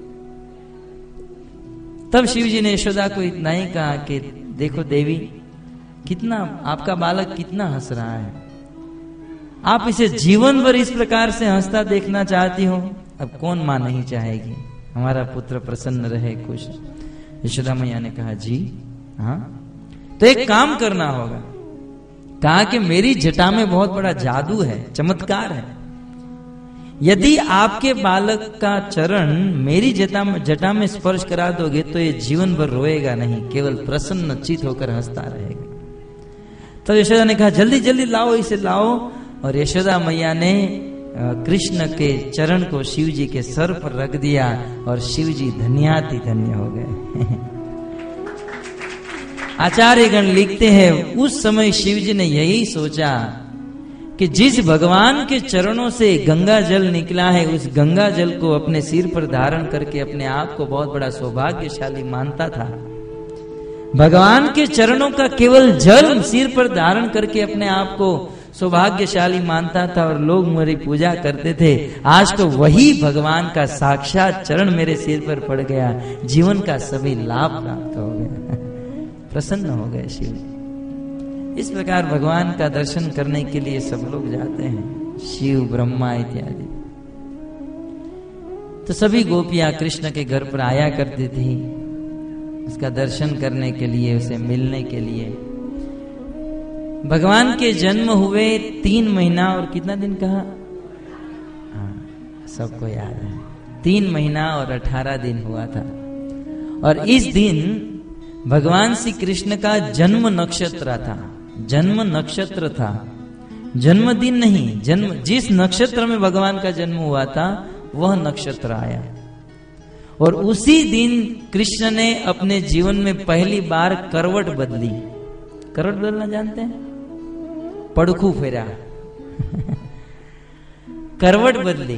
Speaker 1: तब शिव जी ने यशोदा को इतना ही कहा कि देखो देवी, कितना आपका बालक कितना हंस रहा है, आप इसे जीवन भर इस प्रकार से हंसता देखना चाहती हो। अब कौन मां नहीं चाहेगी हमारा पुत्र प्रसन्न रहे, खुश। यशोदा मैया ने कहा जी हाँ, तो एक काम करना होगा। कहा कि मेरी जटा में बहुत बड़ा जादू है, चमत्कार है। यदि आपके बालक का चरण मेरी जटा में जटा में स्पर्श करा दोगे तो ये जीवन भर रोएगा नहीं, केवल प्रसन्न चित होकर हंसता रहेगा। तो यशोदा ने कहा जल्दी जल्दी लाओ, इसे लाओ। और यशोदा मैया ने कृष्ण के चरण को शिव जी के सर पर रख दिया और शिव जी धन्याति धन्य हो गए। आचार्यगण लिखते हैं उस समय शिव जी ने यही सोचा कि जिस भगवान के चरणों से गंगा जल निकला है, उस गंगा जल को अपने सिर पर धारण करके अपने आप को बहुत बड़ा सौभाग्यशाली मानता था। भगवान के चरणों का केवल जल सिर पर धारण करके अपने आप को सौभाग्यशाली मानता था और लोग मेरी पूजा करते थे। आज तो वही भगवान का साक्षात चरण मेरे सिर पर पड़ गया, जीवन का सभी लाभ प्राप्त हो गया। प्रसन्न हो गए शिव। इस प्रकार भगवान का दर्शन करने के लिए सब लोग जाते हैं, शिव ब्रह्मा इत्यादि। तो सभी गोपियां कृष्ण के घर पर आया करती थी उसका दर्शन करने के लिए, उसे मिलने के लिए। भगवान के जन्म हुए तीन महीना और कितना दिन कहा, हाँ सबको याद है, तीन महीना और अठारह दिन हुआ था। और इस दिन भगवान श्री कृष्ण का जन्म नक्षत्र था। जन्म नक्षत्र था, जन्मदिन नहीं। जन्म जिस नक्षत्र में भगवान का जन्म हुआ था वह नक्षत्र आया। और उसी दिन कृष्ण ने अपने जीवन में पहली बार करवट बदली। करवट बदलना जानते हैं? पड़खू फेरा। करवट बदली।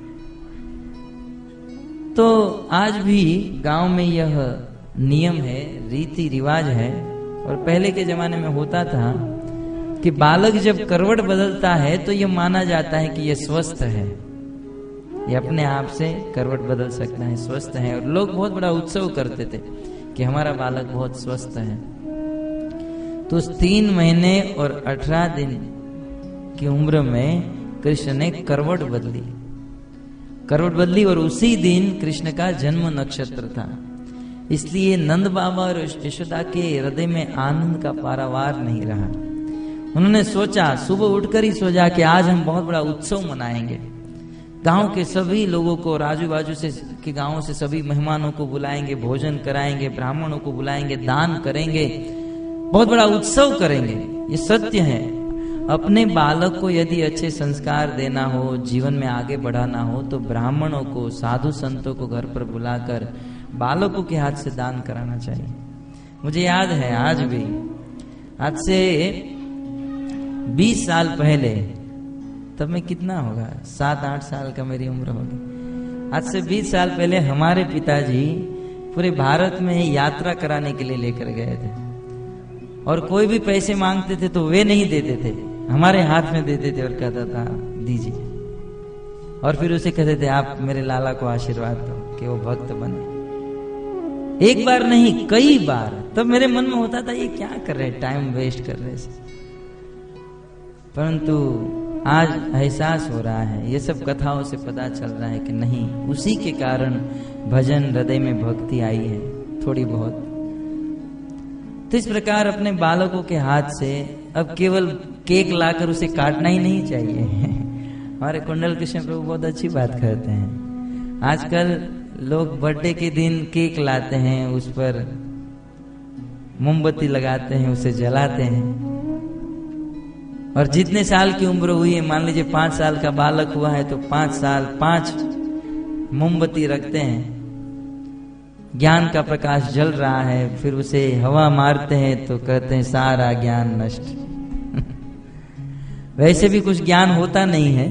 Speaker 1: तो आज भी गांव में यह नियम है, रीति रिवाज है। और पहले के जमाने में होता था कि बालक जब करवट बदलता है तो यह माना जाता है कि यह स्वस्थ है, ये अपने आप से करवट बदल सकता है, स्वस्थ है। और लोग बहुत बड़ा उत्सव करते थे कि हमारा बालक बहुत स्वस्थ है। तो उस तीन महीने और अठारह दिन की उम्र में कृष्ण ने करवट बदली करवट बदली और उसी दिन कृष्ण का जन्म नक्षत्र था। इसलिए नंद बाबा और यशोदा के हृदय में आनंद का पारावार नहीं रहा। उन्होंने सोचा, सुबह उठकर ही सोचा कि आज हम बहुत बड़ा उत्सव मनाएंगे। गांव के सभी लोगों को, आजू बाजू से के गांवों से सभी मेहमानों को बुलाएंगे, भोजन कराएंगे, ब्राह्मणों को बुलाएंगे, दान करेंगे, बहुत बड़ा उत्सव करेंगे। ये सत्य है। अपने बालक को यदि अच्छे संस्कार देना हो, जीवन में आगे बढ़ाना हो, तो ब्राह्मणों को, साधु संतों को घर पर बुलाकर बालकों के हाथ से दान कराना चाहिए। मुझे याद है आज भी, आज से बीस साल पहले, तब मैं कितना होगा, सात आठ साल का मेरी उम्र होगी। आज से बीस साल पहले हमारे पिताजी पूरे भारत में यात्रा कराने के लिए लेकर गए थे। और कोई भी पैसे मांगते थे तो वे नहीं देते थे, हमारे हाथ में देते थे और कहता था दीजिए। और फिर उसे कहते थे आप मेरे लाला को आशीर्वाद दो। कि वो भक्त बने। एक बार नहीं, कई बार। तब मेरे मन में होता था ये क्या कर रहे, टाइम वेस्ट कर रहे। परंतु आज एहसास हो रहा है, ये सब कथाओं से पता चल रहा है कि नहीं, उसी के कारण भजन हृदय में भक्ति आई है थोड़ी बहुत। तो इस प्रकार अपने बालकों के हाथ से अब केवल केक लाकर उसे काटना ही नहीं चाहिए। हमारे कुंडल कृष्ण प्रभु बहुत अच्छी बात करते हैं। आजकल लोग बर्थडे के दिन केक लाते हैं, उस पर मोमबत्ती लगाते हैं, उसे जलाते हैं, और जितने साल की उम्र हुई है, मान लीजिए पांच साल का बालक हुआ है तो पांच साल पांच मोमबत्ती रखते हैं, ज्ञान का प्रकाश जल रहा है, फिर उसे हवा मारते हैं तो कहते हैं सारा ज्ञान नष्ट। वैसे भी कुछ ज्ञान होता नहीं है।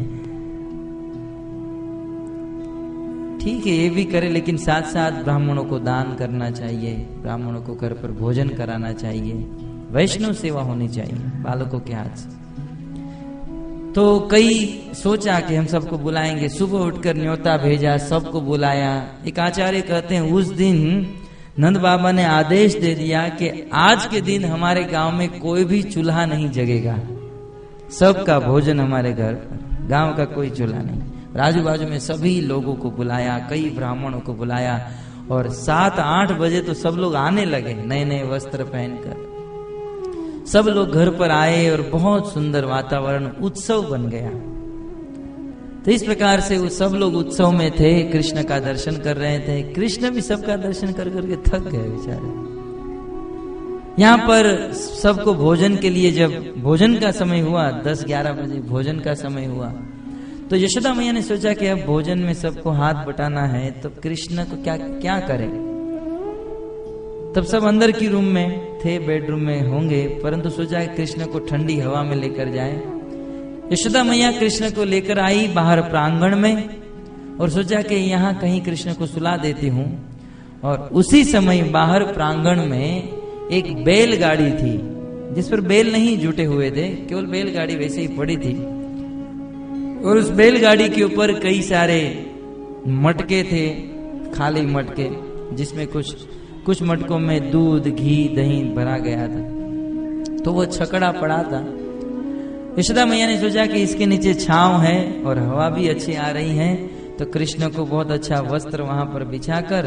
Speaker 1: ठीक है, ये भी करे, लेकिन साथ साथ ब्राह्मणों को दान करना चाहिए, ब्राह्मणों को घर पर भोजन कराना चाहिए, वैष्णव सेवा होनी चाहिए बालकों के हाथ से। तो कई सोचा कि हम सबको बुलाएंगे, सुबह उठकर न्योता भेजा, सबको बुलाया। एक आचार्य कहते हैं उस दिन नंद बाबा ने आदेश दे दिया कि आज के दिन हमारे गांव में कोई भी चूल्हा नहीं जगेगा, सबका भोजन हमारे घर पर, गांव का कोई चूल्हा नहीं। आजू बाजू में सभी लोगों को बुलाया, कई ब्राह्मणों को बुलाया, और सात आठ बजे तो सब लोग आने लगे नए नए वस्त्र पहनकर। सब लोग घर पर आए और बहुत सुंदर वातावरण, उत्सव बन गया। तो इस प्रकार से वो सब लोग उत्सव में थे, कृष्ण का दर्शन कर रहे थे। कृष्ण भी सबका दर्शन कर करके थक गए बेचारे। यहाँ पर सबको भोजन के लिए जब भोजन का समय हुआ, दस ग्यारह बजे भोजन का समय हुआ, तो यशोदा मैया ने सोचा कि अब भोजन में सबको हाथ बटाना है, तो कृष्ण को क्या क्या करें। तब सब अंदर की रूम में थे, बेडरूम में होंगे, परंतु सोचा कृष्ण को ठंडी हवा में लेकर जाए। यशोदा मैया कृष्ण को लेकर आई बाहर प्रांगण में, और सोचा कि यहाँ कहीं कृष्ण को सुला देती हूँ। और उसी समय बाहर प्रांगण में एक बैलगाड़ी थी, जिस पर बैल नहीं जुटे हुए थे, केवल बैलगाड़ी वैसे ही पड़ी थी। और उस बैलगाड़ी के ऊपर कई सारे मटके थे, खाली मटके, जिसमें कुछ कुछ मटकों में दूध, घी, दही भरा गया था। तो वो छकड़ा पड़ा था। यशोदा मैया ने सोचा कि इसके नीचे छांव है और हवा भी अच्छी आ रही है, तो कृष्ण को बहुत अच्छा वस्त्र वहां पर बिछाकर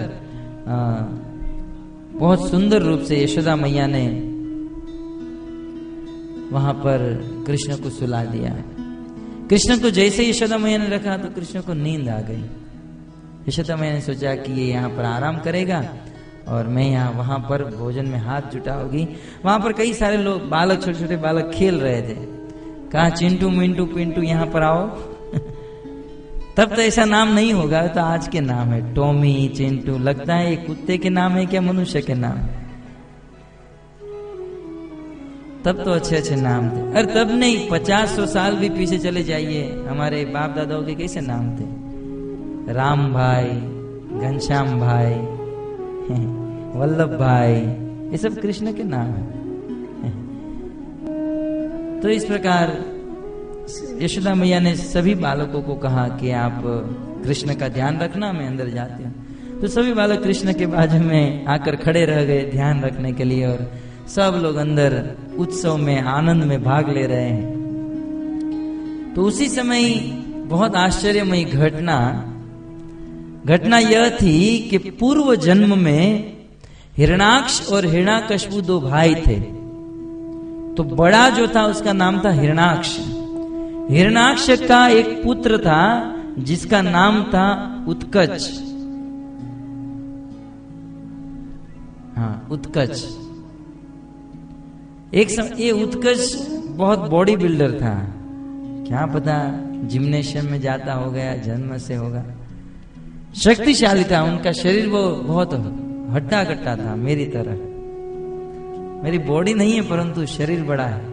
Speaker 1: बहुत सुंदर रूप से यशोदा मैया ने वहां पर कृष्ण को सुला दिया। कृष्ण को जैसे यशोदा मैया ने रखा तो कृष्ण को नींद आ गई। यशोदा मैया ने सोचा कि ये यहाँ पर आराम करेगा और मैं यहाँ वहां पर भोजन में हाथ जुटाऊंगी। वहां पर कई सारे लोग, बालक, छोटे छोटे बालक खेल रहे थे। कहा चिंटू मिंटू पिंटू यहाँ पर आओ। तब तो ऐसा नाम नहीं होगा, तो आज के नाम है टॉमी, चिंटू। लगता है एक कुत्ते के नाम है क्या मनुष्य के नाम? तब तो अच्छे अच्छे नाम थे। अरे तब नहीं, पचास सौ साल भी पीछे चले जाइए, हमारे बाप दादाओं के कैसे नाम थे? राम भाई, घनश्याम भाई, वल्लभ भाई, ये सब कृष्ण के नाम है। तो इस प्रकार यशोदा मैया ने सभी बालकों को कहा कि आप कृष्ण का ध्यान रखना, मैं अंदर जाती हूँ। तो सभी बालक कृष्ण के बाजू में आकर खड़े रह गए ध्यान रखने के लिए, और सब लोग अंदर उत्सव में, आनंद में भाग ले रहे हैं। तो उसी समय बहुत आश्चर्यमयी घटना घटना यह थी कि पूर्व जन्म में हिरणाक्ष और हिरण्याकश्यप दो भाई थे। तो बड़ा जो था उसका नाम था हिरणाक्ष। हिरणाक्ष का एक पुत्र था जिसका नाम था उत्कच। हाँ, उत्कच। एक समय ये उत्कच बहुत बॉडी बिल्डर था, क्या पता जिम्नेशियम में जाता हो गया, जन्म से होगा। शक्तिशाली था, उनका शरीर वो बहुत हट्टा कट्टा था, मेरी तरह। मेरी बॉडी नहीं है परंतु शरीर बड़ा है,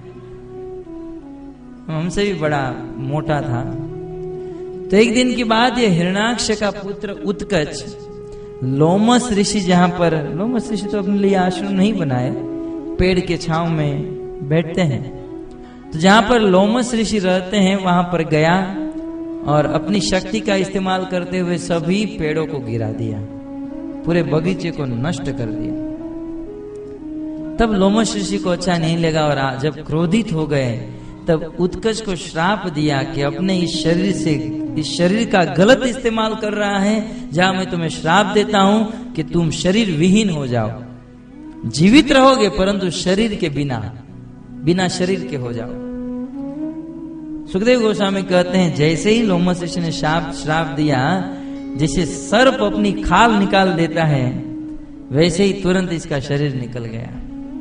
Speaker 1: हमसे भी बड़ा मोटा था। तो एक दिन की बात, ये हिरणाक्ष का पुत्र उत्कच लोमस ऋषि, जहां पर लोमस ऋषि तो अपने लिए आश्रम नहीं बनाए, पेड़ के छांव में बैठते हैं, तो जहां पर लोमस ऋषि रहते हैं वहां पर गया और अपनी शक्ति का इस्तेमाल करते हुए सभी पेड़ों को गिरा दिया, पूरे बगीचे को नष्ट कर दिया। तब लोमश ऋषि को अच्छा नहीं लगा और जब क्रोधित हो गए तब उत्कच को श्राप दिया कि अपने इस शरीर से, इस शरीर का गलत इस्तेमाल कर रहा है, जहां मैं तुम्हें श्राप देता हूं कि तुम शरीर विहीन हो जाओ, जीवित रहोगे परंतु शरीर के बिना, बिना शरीर के हो जाओ। सुखदेव गोस्वामी कहते हैं जैसे ही लोमश ऋषि ने श्राप श्राप दिया, जैसे सर्प अपनी खाल निकाल देता है, वैसे ही तुरंत इसका शरीर निकल गया।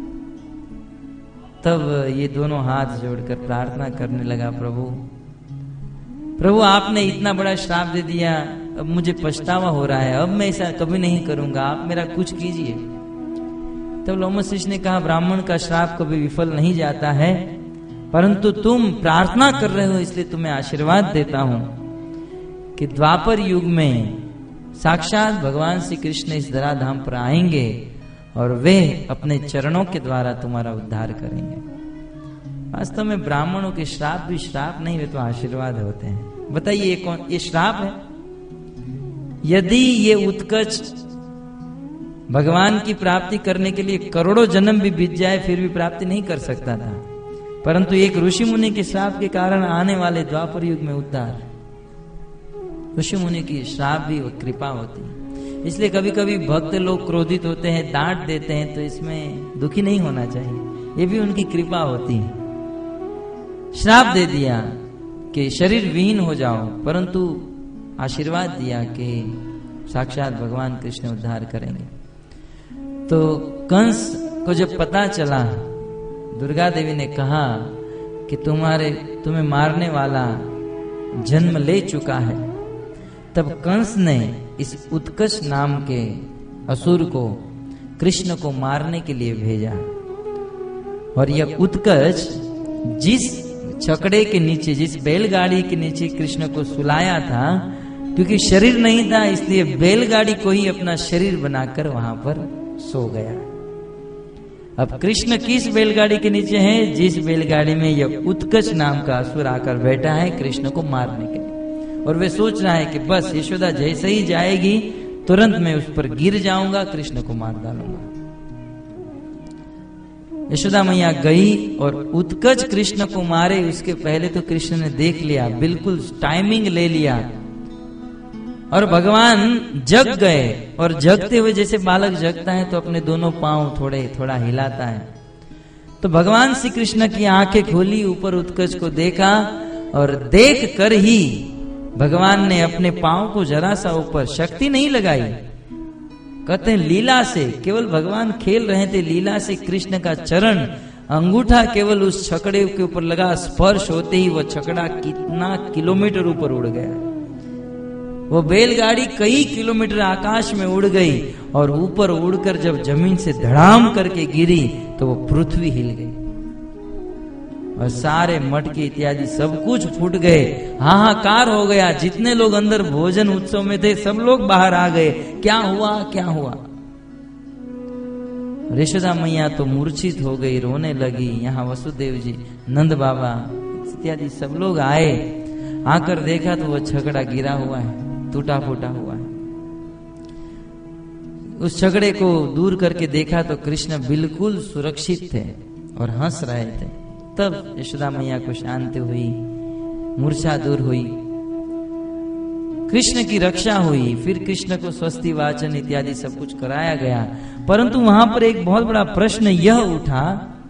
Speaker 1: तब ये दोनों हाथ जोड़कर प्रार्थना करने लगा, प्रभु प्रभु आपने इतना बड़ा श्राप दे दिया, अब मुझे पछतावा हो रहा है, अब मैं ऐसा कभी नहीं करूंगा, आप मेरा कुछ कीजिए। तब लोमश ऋषि ने कहा, ब्राह्मण का श्राप कभी विफल नहीं जाता है, परंतु तुम प्रार्थना कर रहे हो इसलिए तुम्हें आशीर्वाद देता हूं कि द्वापर युग में साक्षात भगवान श्री कृष्ण इस धराधाम पर आएंगे और वे अपने चरणों के द्वारा तुम्हारा उद्धार करेंगे। वास्तव में ब्राह्मणों के श्राप भी श्राप नहीं, वे तो आशीर्वाद होते हैं। बताइए ये कौन, ये श्राप है? यदि ये उत्कच भगवान की प्राप्ति करने के लिए करोड़ों जन्म भी बीत जाए फिर भी प्राप्ति नहीं कर सकता था, परंतु एक ऋषि मुनि के श्राप के कारण आने वाले द्वापर युग में उद्धार। ऋषि मुनि की श्राप भी कृपा होती है। इसलिए कभी कभी भक्त लोग क्रोधित होते हैं, डांट देते हैं, तो इसमें दुखी नहीं होना चाहिए, ये भी उनकी कृपा होती है। श्राप दे दिया कि शरीर विहीन हो जाओ, परंतु आशीर्वाद दिया कि साक्षात भगवान कृष्ण उद्धार करेंगे। तो कंस को जब पता चला, दुर्गा देवी ने कहा कि तुम्हारे तुम्हें मारने वाला जन्म ले चुका है। तब कंस ने इस उत्कच नाम के असुर को कृष्ण को मारने के लिए भेजा, और यह उत्कच जिस छकड़े के नीचे, जिस बैलगाड़ी के नीचे कृष्ण को सुलाया था, क्योंकि शरीर नहीं था इसलिए बैलगाड़ी को ही अपना शरीर बनाकर वहां पर सो गया। अब कृष्ण किस बैलगाड़ी के नीचे है? जिस बैलगाड़ी में यह उत्कच नाम का असुर आकर बैठा है कृष्ण को मारने के लिए, और वे सोच रहा है कि बस यशोदा जैसे ही जाएगी तुरंत मैं उस पर गिर जाऊंगा, कृष्ण को मार डालूंगा। यशोदा मैया गई और उत्कच कृष्ण को मारे उसके पहले तो कृष्ण ने देख लिया, बिल्कुल टाइमिंग ले लिया, और भगवान जग गए। और जगते हुए जैसे बालक जगता है तो अपने दोनों पांव थोड़े थोड़ा हिलाता है, तो भगवान श्री कृष्ण की आंखें खोली, ऊपर उत्कच को देखा, और देख कर ही भगवान ने अपने पांव को जरा सा ऊपर, शक्ति नहीं लगाई, कहते हैं लीला से, केवल भगवान खेल रहे थे, लीला से कृष्ण का चरण अंगूठा केवल उस छकड़े के ऊपर लगा, स्पर्श होते ही वह छकड़ा कितना किलोमीटर ऊपर उड़ गया। वो बैलगाड़ी कई किलोमीटर आकाश में उड़ गई, और ऊपर उड़कर जब जमीन से धड़ाम करके गिरी तो वो पृथ्वी हिल गई, और सारे मटके इत्यादि सब कुछ फूट गए, हाहाकार हो गया। जितने लोग अंदर भोजन उत्सव में थे सब लोग बाहर आ गए, क्या हुआ क्या हुआ। यशोदा मैया तो मूर्छित हो गई, रोने लगी। यहाँ वसुदेव जी, नंद बाबा इत्यादि सब लोग आए, आकर देखा तो वो छकड़ा गिरा हुआ है, टूटा फूटा हुआ है। उस झगड़े को दूर करके देखा तो कृष्ण बिल्कुल सुरक्षित थे और हंस रहे थे। तब यशोदा मैया को शांति हुई, मूर्छा दूर हुई, कृष्ण की रक्षा हुई। फिर कृष्ण को स्वस्ति वाचन इत्यादि सब कुछ कराया गया। परंतु वहां पर एक बहुत बड़ा प्रश्न यह उठा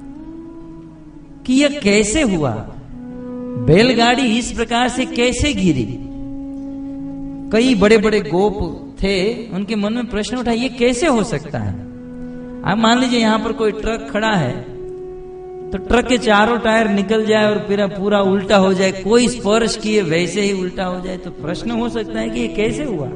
Speaker 1: कि यह कैसे हुआ, बैलगाड़ी इस प्रकार से कैसे गिरी। कई बड़े बड़े गोप थे, उनके मन में प्रश्न उठा ये कैसे हो सकता है। आप मान लीजिए यहां पर कोई ट्रक खड़ा है तो ट्रक के चारों टायर निकल जाए और फिर पूरा उल्टा हो जाए, कोई स्पर्श किए वैसे ही उल्टा हो जाए, तो प्रश्न हो सकता है कि ये कैसे हुआ।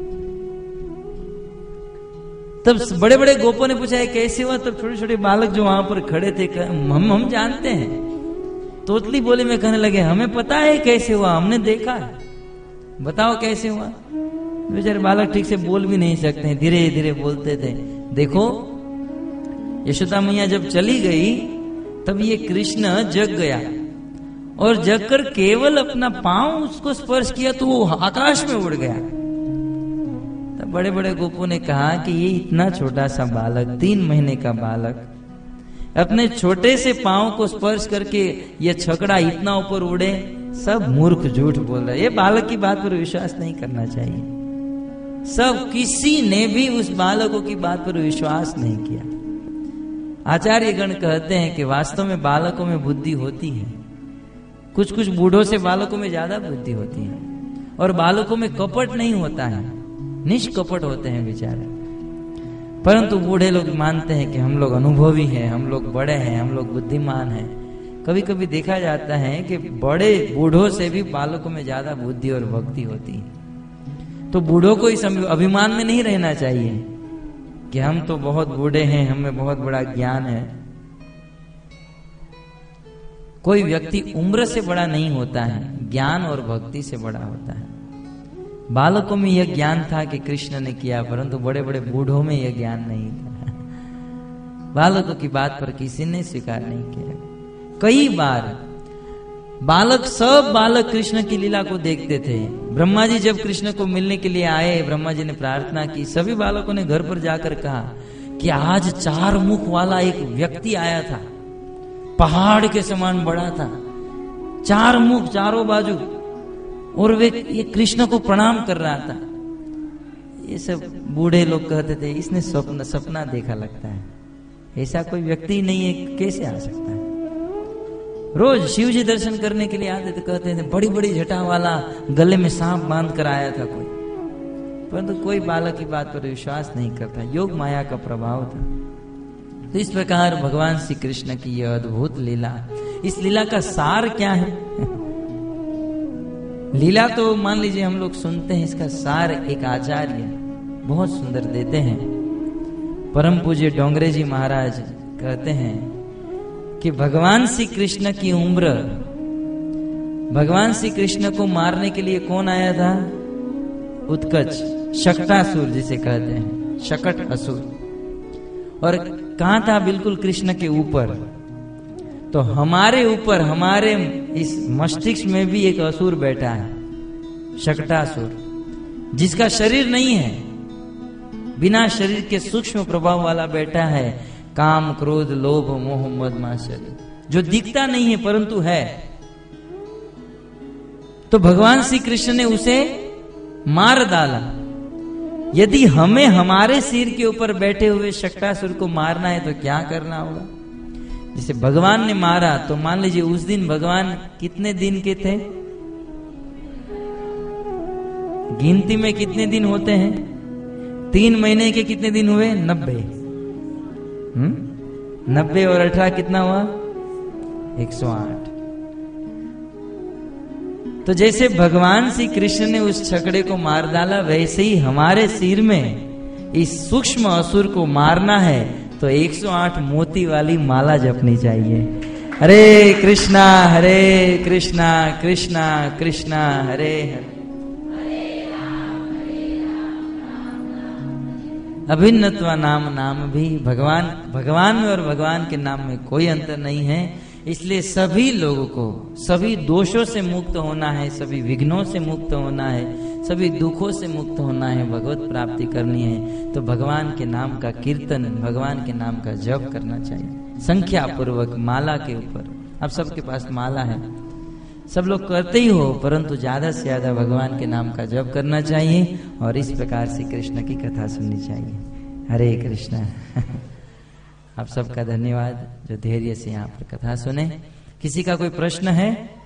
Speaker 1: तब बड़े बड़े गोपों ने पूछा है कैसे हुआ। तब छोटे छोटे बालक जो वहां पर खड़े थे, हम हम जानते हैं। तोतली बोले में कहने लगे हमें पता है कैसे हुआ, हमने देखा है, बताओ कैसे हुआ। बेचारे बालक ठीक से बोल भी नहीं सकते, धीरे धीरे बोलते थे। देखो यशोदा मैया जब चली गई तब ये कृष्ण जग गया और जाकर केवल अपना पांव उसको स्पर्श किया तो वो आकाश में उड़ गया। तब बड़े बड़े गोपों ने कहा कि ये इतना छोटा सा बालक, तीन महीने का बालक, अपने छोटे से पांव को स्पर्श करके ये छकड़ा इतना ऊपर उड़े, सब मूर्ख झूठ बोल रहे। ये बालक की बात पर विश्वास नहीं करना चाहिए। सब किसी ने भी उस बालकों की बात पर विश्वास नहीं किया। आचार्य गण कहते हैं कि वास्तव में बालकों में बुद्धि होती है, कुछ कुछ बूढ़ों से बालकों में ज्यादा बुद्धि होती है, और बालकों में कपट नहीं होता है, निष्कपट होते हैं बेचारे। परंतु बूढ़े लोग मानते हैं कि हम लोग अनुभवी हैं, हम लोग बड़े हैं, हम लोग बुद्धिमान हैं। कभी कभी देखा जाता है कि बड़े बूढ़ों से भी बालकों में ज्यादा बुद्धि और भक्ति होती है। तो बूढ़ों को इस अभिमान में नहीं रहना चाहिए कि हम तो बहुत बूढ़े हैं, हमें बहुत बड़ा ज्ञान है। कोई व्यक्ति उम्र से बड़ा नहीं होता है, ज्ञान और भक्ति से बड़ा होता है। बालकों में यह ज्ञान था कि कृष्ण ने किया, परंतु बड़े बड़े बूढ़ों में यह ज्ञान नहीं था। बालकों की बात पर किसी ने स्वीकार नहीं किया। कई बार बालक, सब बालक कृष्ण की लीला को देखते थे। ब्रह्मा जी जब कृष्ण को मिलने के लिए आए, ब्रह्मा जी ने प्रार्थना की, सभी बालकों ने घर पर जाकर कहा कि आज चार मुख वाला एक व्यक्ति आया था, पहाड़ के समान बड़ा था, चार मुख चारों बाजू, और वे ये कृष्ण को प्रणाम कर रहा था। ये सब बूढ़े लोग कहते थे इसने स्वप्न सपना देखा लगता है, ऐसा कोई व्यक्ति नहीं है, कैसे आ सकता है। रोज शिव जी दर्शन करने के लिए आते थे, कहते थे बड़ी बड़ी जटा वाला, गले में सांप बांध कर आया था कोई, परंतु तो कोई बालक की बात पर विश्वास नहीं करता। योग माया का प्रभाव था। तो इस प्रकार भगवान श्री कृष्ण की यह अद्भुत लीला, इस लीला का सार क्या है? लीला तो मान लीजिए हम लोग सुनते हैं, इसका सार एक आचार्य बहुत सुंदर देते हैं। परम पूज्य डोंगरे जी महाराज कहते हैं कि भगवान श्री कृष्ण की उम्र, भगवान श्री कृष्ण को मारने के लिए कौन आया था? उत्कच, शकटासुर जिसे कहते हैं, शकट असुर। और कहां था? बिल्कुल कृष्ण के ऊपर। तो हमारे ऊपर, हमारे इस मस्तिष्क में भी एक असुर बैठा है, शकटासुर, जिसका शरीर नहीं है, बिना शरीर के सूक्ष्म प्रभाव वाला बैठा है। काम, क्रोध, लोभ, मोह, मद, मात्सर्य, जो दिखता नहीं है परंतु है। तो भगवान श्री कृष्ण ने उसे मार डाला। यदि हमें हमारे सिर के ऊपर बैठे हुए शकटासुर को मारना है तो क्या करना होगा? जैसे भगवान ने मारा, तो मान लीजिए उस दिन भगवान कितने दिन के थे? गिनती में कितने दिन होते हैं? तीन महीने के कितने दिन हुए? नब्बे। हम्म नब्बे और अठारह कितना हुआ? एक सौ आठ। तो जैसे भगवान श्री कृष्ण ने उस छकड़े को मार डाला, वैसे ही हमारे सिर में इस सूक्ष्म असुर को मारना है तो एक सौ आठ मोती वाली माला जपनी चाहिए। हरे कृष्णा हरे कृष्णा कृष्णा कृष्णा हरे हरे, अभिन्नत्व नाम नाम भी। भगवान भगवान में और भगवान के नाम में कोई अंतर नहीं है। इसलिए सभी लोगों को सभी दोषों से मुक्त होना है, सभी विघ्नों से मुक्त होना है, सभी दुखों से मुक्त होना है, भगवत प्राप्ति करनी है तो भगवान के नाम का कीर्तन, भगवान के नाम का जप करना चाहिए संख्या पूर्वक, माला के ऊपर। अब सबके पास माला है, सब लोग करते ही हो, परंतु ज्यादा से ज्यादा भगवान के नाम का जप करना चाहिए और इस प्रकार से कृष्ण की कथा सुननी चाहिए। हरे कृष्ण। आप सबका धन्यवाद जो धैर्य से यहाँ पर कथा सुने। किसी का कोई प्रश्न है?